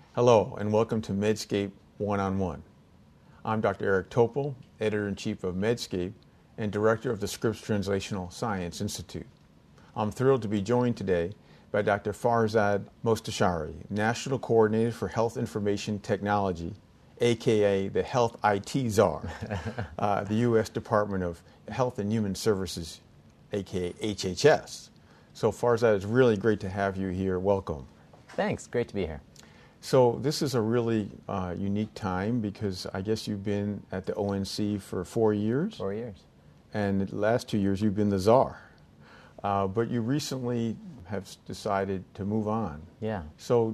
Hello, and welcome to Medscape One-on-One. I'm Dr. Eric Topol, Editor-in-Chief of Medscape and Director of the Scripps Translational Science Institute. I'm thrilled to be joined today by Dr. Farzad Mostashari, National Coordinator for Health Information Technology, aka the Health IT Czar, the U.S. Department of Health and Human Services, aka HHS. So Farzad, it's really great to have you here. Welcome. Thanks. Great to be here. So this is a really unique time because I guess you've been at the ONC for 4 years. 4 years. And the last 2 years you've been the czar. But you recently have decided to move on. Yeah. So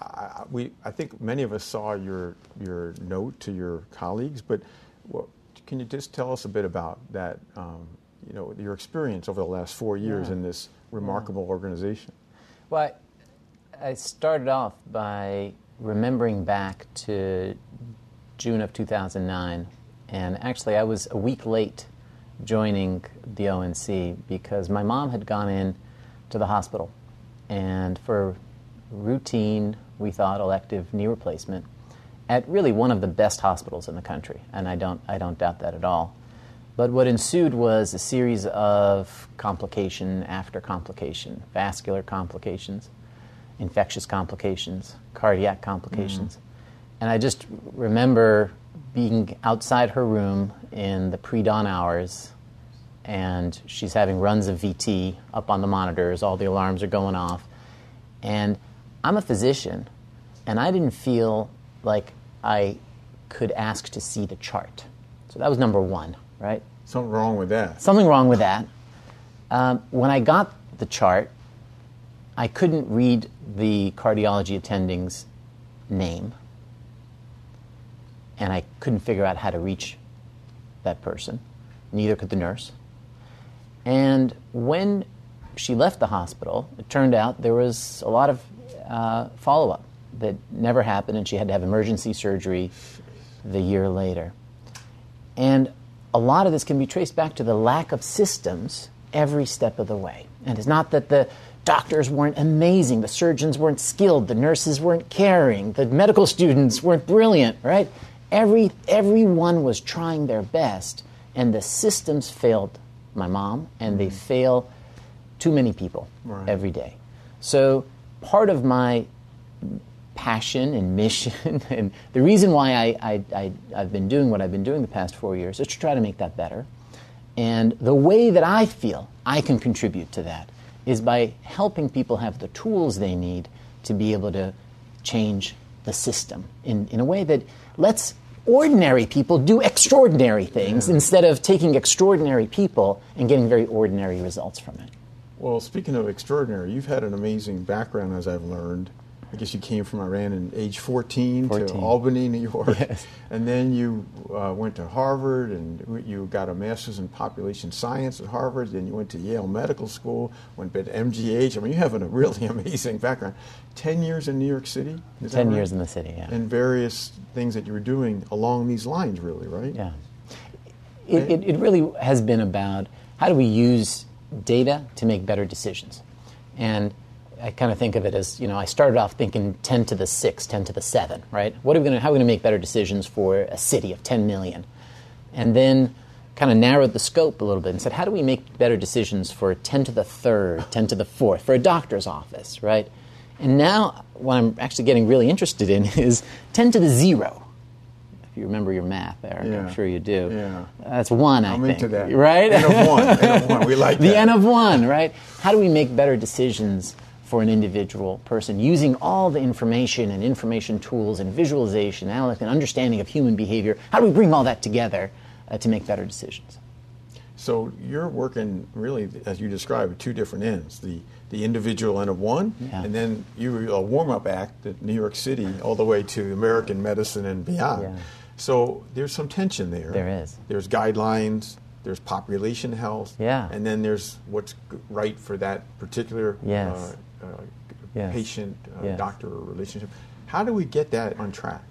I think many of us saw your note to your colleagues, but can you just tell us a bit about that, your experience over the last 4 years in this remarkable organization? Well, I started off by remembering back to June of 2009, and actually I was a week late joining the ONC because my mom had gone in to the hospital and for routine, we thought, elective knee replacement at really one of the best hospitals in the country, and I don't doubt that at all. But what ensued was a series of complication after complication, vascular complications, infectious complications, cardiac complications. And I just remember being outside her room in the pre-dawn hours, and she's having runs of VT up on the monitors, all the alarms are going off. And I'm a physician, and I didn't feel like I could ask to see the chart. So that was number one, right? Something wrong with that. Something wrong with that. When I got the chart, I couldn't read the cardiology attending's name, and I couldn't figure out how to reach that person. Neither could the nurse. And when she left the hospital, it turned out there was a lot of follow-up that never happened, and she had to have emergency surgery the year later. And a lot of this can be traced back to the lack of systems every step of the way. And it's not that the doctors weren't amazing, the surgeons weren't skilled, the nurses weren't caring, the medical students weren't brilliant, right? Everyone was trying their best, and the systems failed my mom, and they fail too many people every day. So part of my passion and mission, and the reason why I've been doing what I've been doing the past 4 years is to try to make that better. And the way that I feel I can contribute to that is by helping people have the tools they need to be able to change the system in a way that lets ordinary people do extraordinary things instead of taking extraordinary people and getting very ordinary results from it. Well, speaking of extraordinary, you've had an amazing background, as I've learned. I guess you came from Iran at age 14 to Albany, New York. Yes. And then you went to Harvard, and you got a master's in population science at Harvard. Then you went to Yale Medical School, went to MGH. I mean, you have a really amazing background. 10 years in New York City? 10 years in the city, yeah. And various things that you were doing along these lines, really, right? Yeah. It really has been about how do we use data to make better decisions. And I kind of think of it as, I started off thinking 10 to the 6, 10 to the 7, right? How are we going to make better decisions for a city of 10 million? And then kind of narrowed the scope a little bit and said, how do we make better decisions for 10 to the 3rd, 10 to the 4th, for a doctor's office, right? And now what I'm actually getting really interested in is 10 to the 0. If you remember your math, Eric, I'm sure you do. Yeah. That's 1, I think. I'm into that. Right? N of 1. N of 1. We like that. The N of 1, right? How do we make better decisions for an individual person using all the information and information tools and visualization, analytics, and understanding of human behavior? How do we bring all that together to make better decisions? So you're working really, as you described, at two different ends. The individual N of 1, and then you were a warm-up act at New York City all the way to American medicine and beyond. Yeah. So there's some tension there. There is. There's guidelines, there's population health, and then there's what's right for that particular patient-doctor relationship. How do we get that on track?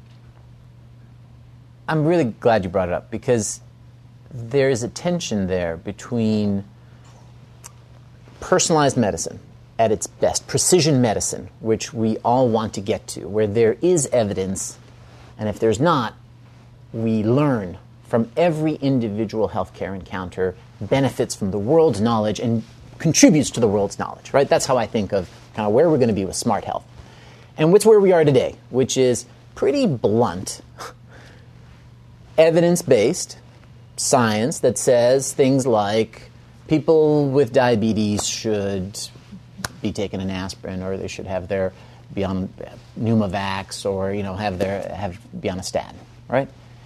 I'm really glad you brought it up because there is a tension there between personalized medicine at its best, precision medicine, which we all want to get to, where there is evidence, and if there's not, we learn from every individual healthcare encounter, benefits from the world's knowledge, and contributes to the world's knowledge, right? That's how I think of kind of where we're going to be with smart health. And what's where we are today, which is pretty blunt, evidence-based science that says things like people with diabetes should be taking an aspirin, or they should be on Pneumovax, or be on a statin, right?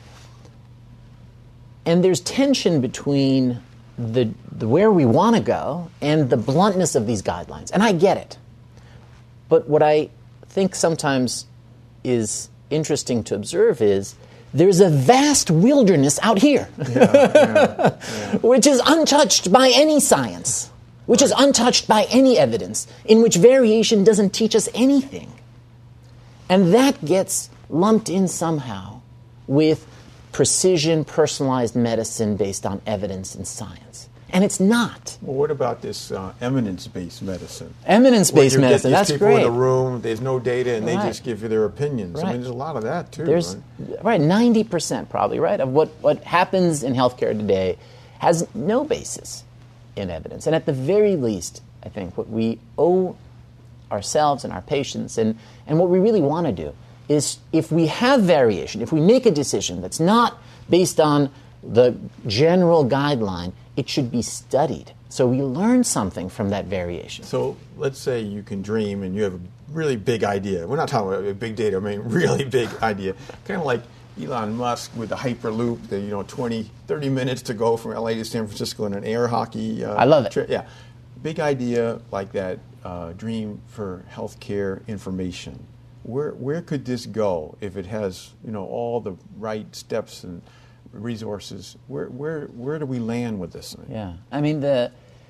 And there's tension between the where we want to go and the bluntness of these guidelines, and I get it. But what I think sometimes is interesting to observe is there's a vast wilderness out here, which is untouched by any science, which is untouched by any evidence, in which variation doesn't teach us anything. And that gets lumped in somehow with precision, personalized medicine based on evidence and science. And it's not. Well, what about this eminence-based medicine? Eminence-based medicine, that's people great. In a room, there's no data, and they Right. just give you their opinions. Right. I mean, there's a lot of that, too. There's, right? 90% probably, right, of what happens in healthcare today has no basis in evidence. And at the very least, I think what we owe ourselves and our patients, and what we really want to do, is if we have variation, if we make a decision that's not based on the general guideline, it should be studied. So we learn something from that variation. So let's say you can dream and you have a really big idea. We're not talking about big data, I mean really big idea. Kind of like Elon Musk with the Hyperloop, the 20, 30 minutes to go from LA to San Francisco in an air hockey I love it. trip. Yeah. Big idea like that, dream for healthcare information. Where could this go if it has all the right steps and resources? Where do we land with this thing? Yeah, I mean the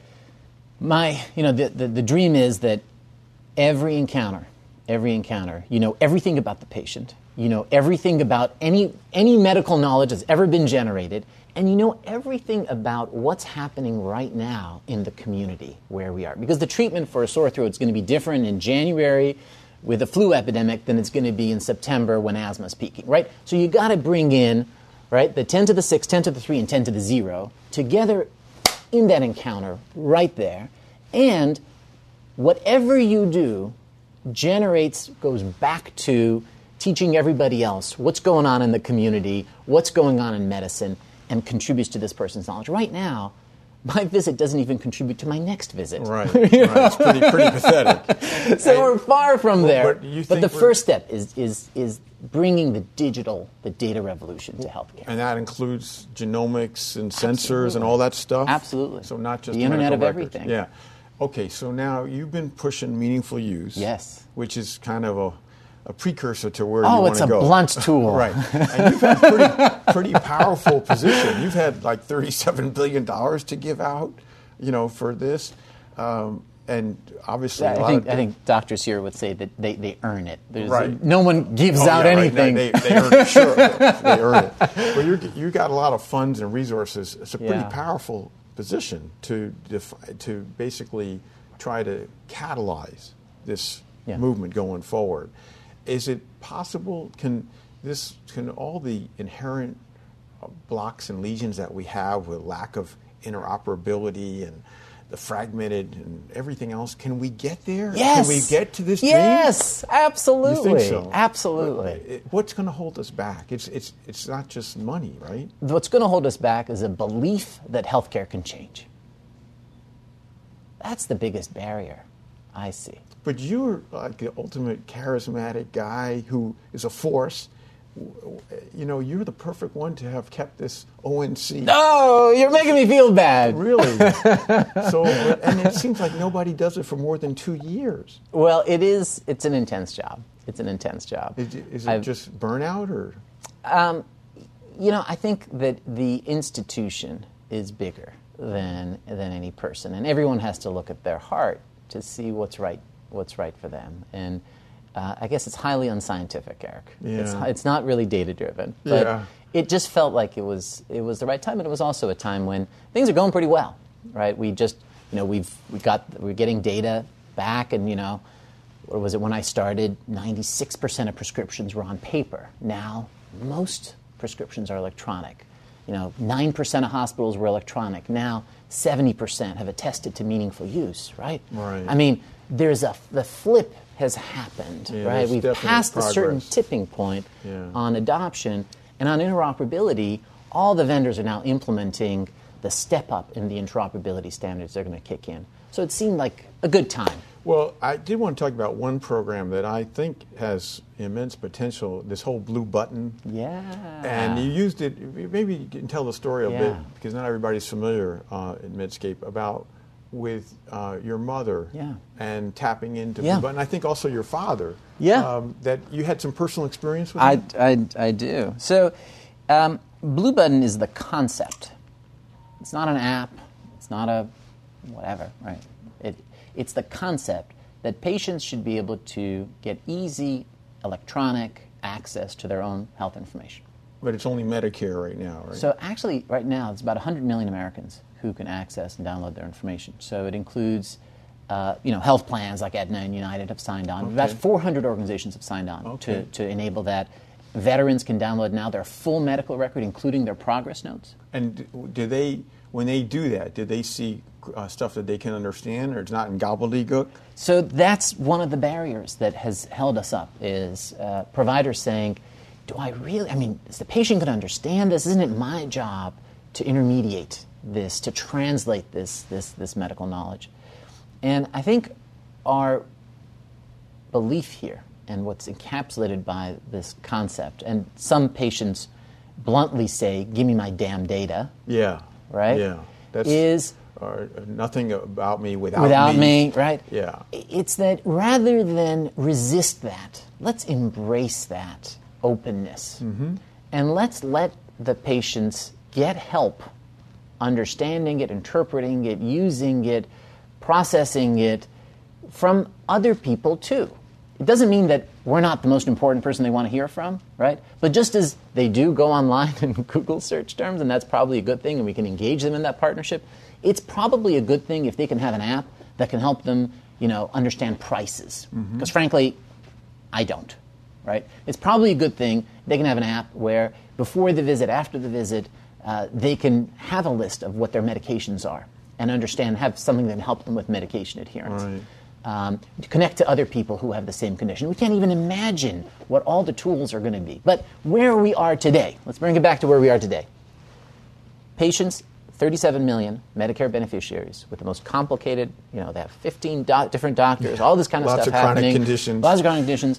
dream is that every encounter, you know everything about the patient, you know everything about any medical knowledge that's ever been generated, and you know everything about what's happening right now in the community where we are. Because the treatment for a sore throat is going to be different in January with a flu epidemic than it's going to be in September when asthma's peaking, right? So you got to bring in, right, the 10 to the 6, 10 to the 3, and 10 to the 0 together in that encounter right there. And whatever you do goes back to teaching everybody else what's going on in the community, what's going on in medicine, and contributes to this person's knowledge. Right now, my visit doesn't even contribute to my next visit. Right. It's pretty pathetic. So we're far from there. But the first step is bringing the data revolution to healthcare. And that includes genomics and sensors and all that stuff? Absolutely. So not just the Internet of medical records. everything. Yeah. Okay, so now you've been pushing meaningful use. Yes. Which is kind of a precursor to where you want to go. Oh, it's a blunt tool. Right. And you've had pretty powerful position. You've had like $37 billion to give out, for this. And obviously, I think doctors here would say that they earn it. Right. No one gives out anything. Right. They earn it. Sure, they earn it. Well, you got a lot of funds and resources. It's a pretty powerful position to basically try to catalyze this movement going forward. Is it possible? Can all the inherent blocks and lesions that we have with lack of interoperability and the fragmented and everything else, can we get there? Yes. Can we get to this dream? Yes, absolutely. You think so? Absolutely. What's going to hold us back? It's not just money, right? What's going to hold us back is a belief that healthcare can change. That's the biggest barrier I see. But you're like the ultimate charismatic guy who is a force. You're the perfect one to have kept this ONC. Oh, you're making me feel bad. Really? And it seems like nobody does it for more than 2 years. Well, it's an intense job. It's an intense job. Is it just burnout or? I think that the institution is bigger than any person, and everyone has to look at their heart to see what's right for them. And I guess it's highly unscientific, Eric. Yeah. It's not really data-driven. But it just felt like it was the right time, and it was also a time when things are going pretty well, right? We just, we're getting data back and, or was it when I started, 96% of prescriptions were on paper. Now, most prescriptions are electronic. 9% of hospitals were electronic. Now, 70% have attested to meaningful use, right? Right. I mean, the flip has happened, right? We've passed a certain tipping point on adoption, and on interoperability, all the vendors are now implementing the step up in the interoperability standards they're going to kick in. So it seemed like a good time. Well, I did want to talk about one program that I think has immense potential, this whole Blue Button. Yeah. And you used it, maybe you can tell the story a bit, because not everybody's familiar in Medscape, about with your mother and tapping into Blue Button. I think also your father. That you had some personal experience with it? I do. So Blue Button is the concept. It's not an app. It's not a whatever, right? It's the concept that patients should be able to get easy electronic access to their own health information. But it's only Medicare right now, right? So actually, right now, it's about 100 million Americans who can access and download their information. So it includes, health plans like Aetna and United have signed on. About 400 organizations have signed on to enable that. Veterans can download now their full medical record, including their progress notes. And when they do that, do they see stuff that they can understand, or it's not in gobbledygook? So that's one of the barriers that has held us up, is providers saying, is the patient going to understand this? Isn't it my job to intermediate this, to translate this medical knowledge? And I think our belief here, and what's encapsulated by this concept, and some patients bluntly say, give me my damn data. Yeah. Right? Yeah. Is nothing about me without me, right? Yeah. It's that rather than resist that, let's embrace that openness. Mm-hmm. And let's let the patients get help understanding it, interpreting it, using it, processing it from other people too. It doesn't mean that we're not the most important person they want to hear from, right? But just as they do go online and Google search terms, and that's probably a good thing, and we can engage them in that partnership, it's probably a good thing if they can have an app that can help them, understand prices. Because frankly, I don't, right? It's probably a good thing they can have an app where before the visit, after the visit, they can have a list of what their medications are and have something that can help them with medication adherence. Right. To connect to other people who have the same condition. We can't even imagine what all the tools are going to be. But where we are today, let's bring it back to where we are today. Patients, 37 million Medicare beneficiaries with the most complicated, they have 15 different doctors, all this kind of stuff happening. Lots of chronic conditions.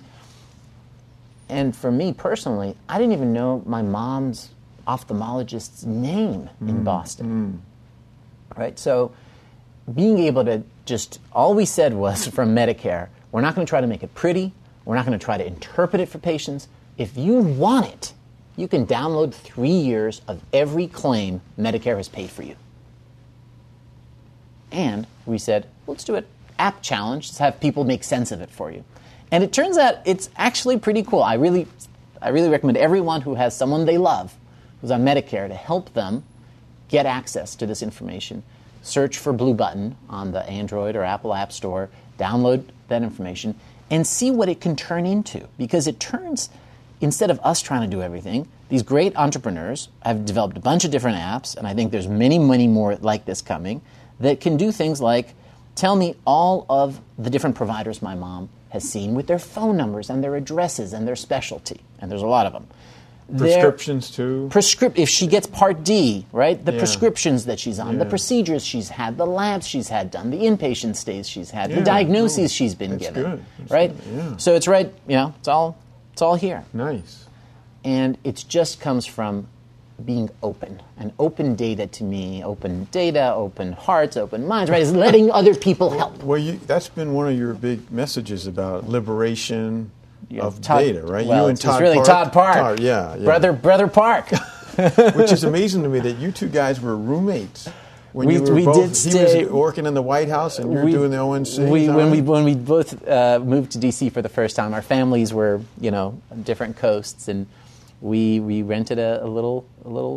And for me personally, I didn't even know my mom's ophthalmologist's name in Boston. Right? So being able to all we said was from Medicare, we're not going to try to make it pretty. We're not going to try to interpret it for patients. If you want it, you can download 3 years of every claim Medicare has paid for you. And we said, let's do an app challenge. Let's have people make sense of it for you. And it turns out it's actually pretty cool. I really recommend everyone who has someone they love who's on Medicare to help them get access to this information. Search for Blue Button on the Android or Apple App Store, download that information, and see what it can turn into. Because it turns, instead of us trying to do everything, these great entrepreneurs have developed a bunch of different apps, and I think there's many, many more like this coming, that can do things like tell me all of the different providers my mom has seen with their phone numbers and their addresses and their specialty. And there's a lot of them. Prescriptions too? If she gets Part D, right? The prescriptions that she's on, the procedures she's had, the labs she's had done, the inpatient stays she's had, the diagnoses she's been given. That's right? Good. Yeah. So it's right, it's all here. Nice. And it just comes from being open. And open data to me, open data, open hearts, open minds, right? Is letting other people help. Well, that's been one of your big messages about liberation of Todd, data, right? Well, you and Todd really Park. Todd Park. Yeah. Brother Park. Which is amazing to me that you two guys were roommates. When we you were did stay. He was working in the White House and you were doing the ONC. When we both moved to D.C. for the first time, our families were, on different coasts, and we rented a little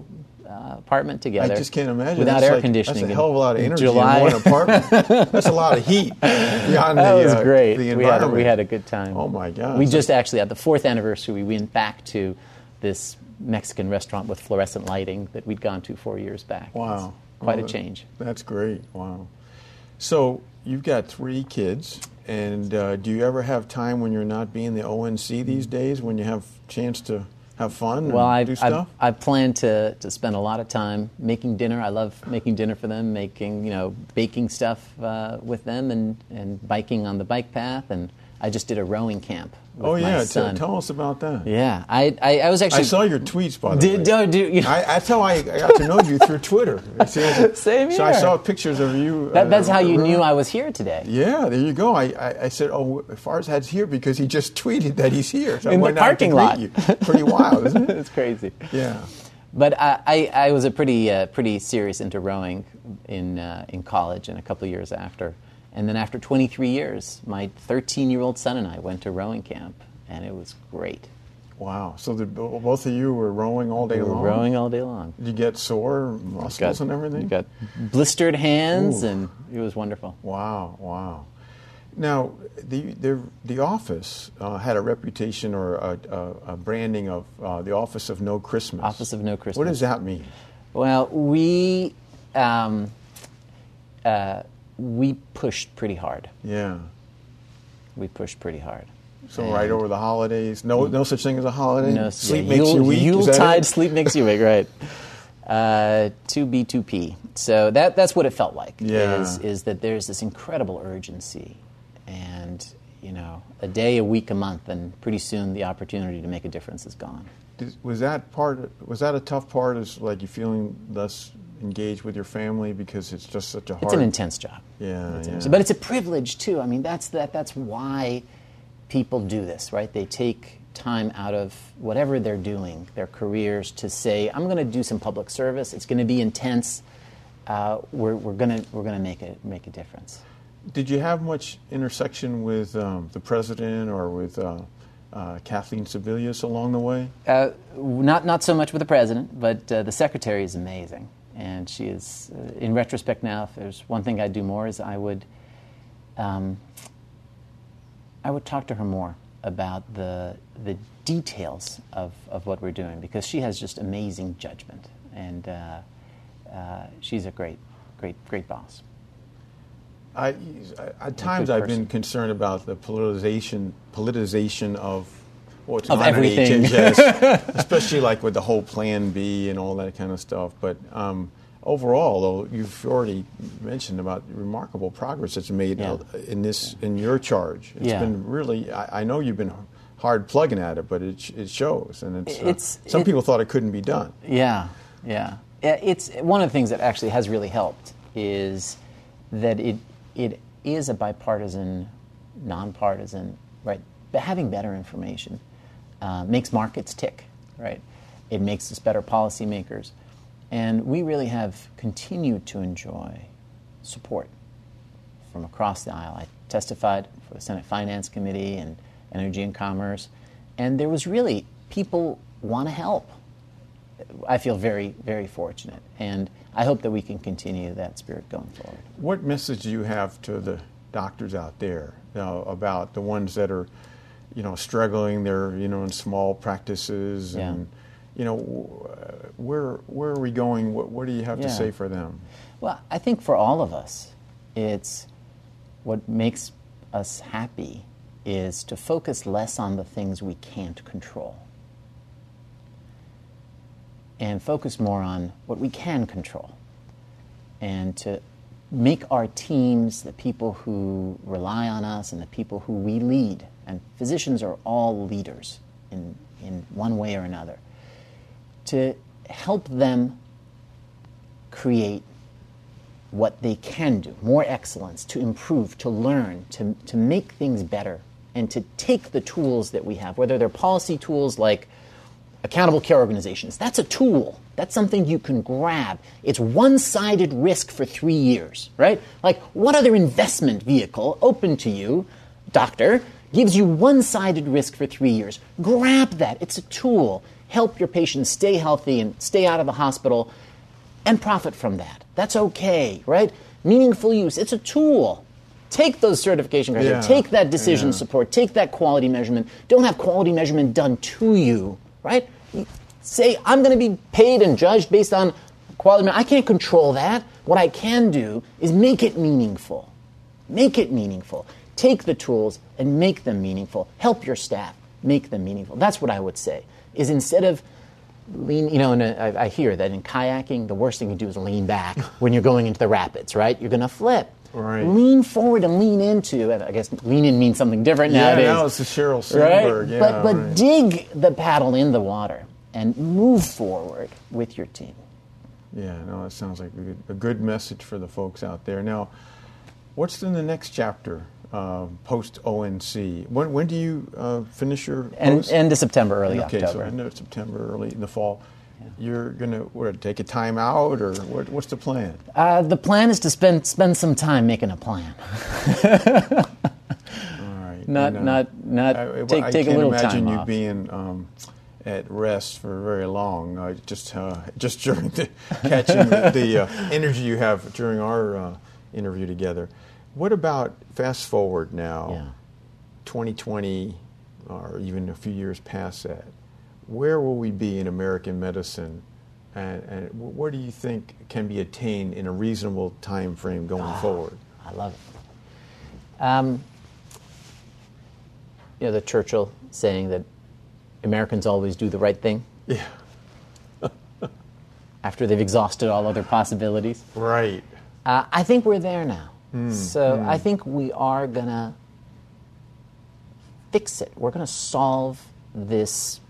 apartment together. I just can't imagine. Without air conditioning. That's a hell of a lot of energy July. in one apartment. That's a lot of heat beyond That was the great. the environment. We had a good time. Oh, my God. We just actually, at the 4th anniversary, we went back to this Mexican restaurant with fluorescent lighting that we'd gone to 4 years back. Wow. It's quite a change. That's great. Wow. So you've got 3 kids, and do you ever have time when you're not being the ONC these days, when you have a chance to have fun and do stuff? I plan to spend a lot of time making dinner. I love making dinner for them, baking stuff with them, and biking on the bike path. And I just did a rowing camp with my son. Tell us about that. Yeah, I was actually. I saw your tweets, by the way. That's how I got to know you through Twitter. Same here. So I saw pictures of you. That's how you knew I was here today. Yeah, there you go. I said, Farzad's here because he just tweeted that he's here. So in the parking lot. You. Pretty wild, isn't it? It's crazy. Yeah. But I was a pretty serious into rowing in college and a couple of years after. And then after 23 years, my 13-year-old son and I went to rowing camp, and it was great. Wow. So both of you were rowing all day long? We were rowing all day long. Did you get sore muscles and everything? You got blistered hands, and it was wonderful. Wow. Now, the office had a reputation or a branding of the Office of No Christmas. Office of No Christmas. What does that mean? Well, we pushed pretty hard. Yeah. We pushed pretty hard. So right over the holidays, no such thing as a holiday? No, sleep makes you weak? Yuletide, sleep makes you weak, right. 2B2P. So that's what it felt like, is that there's this incredible urgency. And, a day, a week, a month, and pretty soon the opportunity to make a difference is gone. Was that a tough part, is like you feeling less engaged with your family because it's just such a hard... It's an intense job. Yeah. But it's a privilege, too. I mean, that's why people do this, right? They take time out of whatever they're doing, their careers, to say, I'm going to do some public service. It's going to be intense. We're going to make a difference. Did you have much intersection with the president or with Kathleen Sebelius along the way? Not so much with the president, but the secretary is amazing. And she is, in retrospect now, if there's one thing I'd do more, is I would talk to her more about the details of what we're doing, because she has just amazing judgment, and she's a great boss. At times I've been concerned about the politicization of what's of on everything, HHS, especially like with the whole Plan B and all that kind of stuff. But overall, though, you've already mentioned about remarkable progress that's made in your charge. It's been really. I know you've been hard plugging at it, but it shows, and some people thought it couldn't be done. Yeah. It's one of the things that actually has really helped is that it is a bipartisan, nonpartisan, right? But having better information makes markets tick, right? It makes us better policymakers. And we really have continued to enjoy support from across the aisle. I testified for the Senate Finance Committee and Energy and Commerce, and there was really, people want to help. I feel very, very fortunate, and I hope that we can continue that spirit going forward. What message do you have to the doctors out there about the ones that are, struggling? They're, in small practices, and where are we going? What do you have to say for them? Well, I think for all of us, it's what makes us happy is to focus less on the things we can't control and focus more on what we can control, and to make our teams, the people who rely on us and the people who we lead, and physicians are all leaders in one way or another, to help them create what they can do, more excellence, to improve, to learn, to make things better, and to take the tools that we have, whether they're policy tools like accountable care organizations. That's a tool. That's something you can grab. It's one-sided risk for 3 years, right? Like, what other investment vehicle open to you, doctor, gives you one-sided risk for 3 years? Grab that. It's a tool. help your patients stay healthy and stay out of the hospital and profit from that. That's okay, right? Meaningful use. It's a tool. Take those certification criteria. Take that decision support. Take that quality measurement. Don't have quality measurement done to you, right? Say, I'm going to be paid and judged based on quality. I can't control that. What I can do is make it meaningful. Make it meaningful. Take the tools and make them meaningful. Help your staff make them meaningful. That's what I would say, is instead of and I hear that in kayaking, the worst thing you do is lean back when you're going into the rapids, right? You're going to flip. Right. Lean forward and lean into, and I guess lean in means something different nowadays. Yeah, now it's the Sheryl Sandberg. Right? But dig the paddle in the water and move forward with your team. Yeah, no, that sounds like a good message for the folks out there. Now, what's in the next chapter post ONC? When do you finish your post? End of September, early October. October. So end of September, early in the fall. Yeah. You're going to take a time out, or what's the plan? The plan is to spend some time making a plan. All right. Take a little time off. I can't imagine you being at rest for very long. Just during catching the energy you have during our interview together. What about fast forward now, 2020, or even a few years past that? Where will we be in American medicine, and what do you think can be attained in a reasonable time frame going forward? I love it. The Churchill saying that Americans always do the right thing. Yeah. After they've exhausted all other possibilities. Right. I think we're there now. I think we are going to fix it. We're going to solve this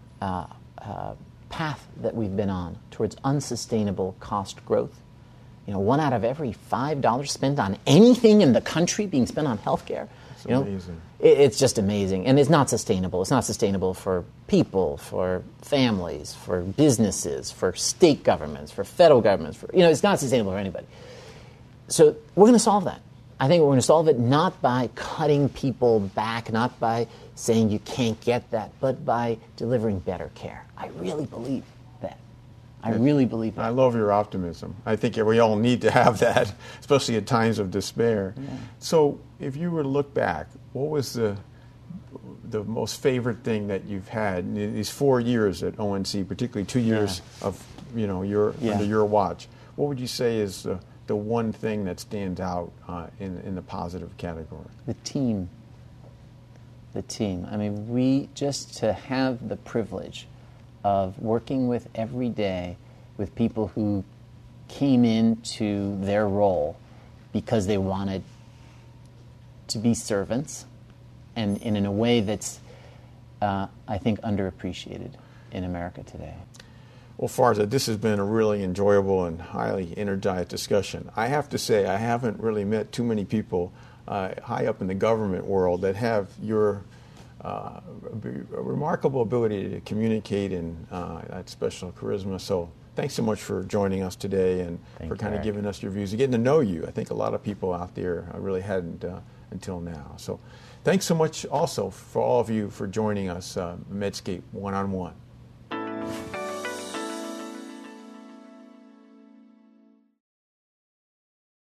path that we've been on towards unsustainable cost growth. 1 out of every $5 spent on anything in the country being spent on healthcare. It's amazing. It's just amazing. And it's not sustainable. It's not sustainable for people, for families, for businesses, for state governments, for federal governments. It's not sustainable for anybody. So we're going to solve that. I think we're going to solve it not by cutting people back, not by saying you can't get that, but by delivering better care. I really believe that. I really believe that. I love your optimism. I think we all need to have that, especially at times of despair. Yeah. So if you were to look back, what was the most favorite thing that you've had in these 4 years at ONC, particularly 2 years of under your watch? What would you say is the one thing that stands out in the positive category? The team. I mean, we just to have the privilege of working with every day with people who came into their role because they wanted to be servants, and in a way that's, I think, underappreciated in America today. Well, Farzad, this has been a really enjoyable and highly energized discussion. I have to say, I haven't really met too many people high up in the government world that have your remarkable ability to communicate and that special charisma. So thanks so much for joining us today and for kind of giving us your views and getting to know you. I think a lot of people out there really hadn't until now. So thanks so much also for all of you for joining us, Medscape One-on-One.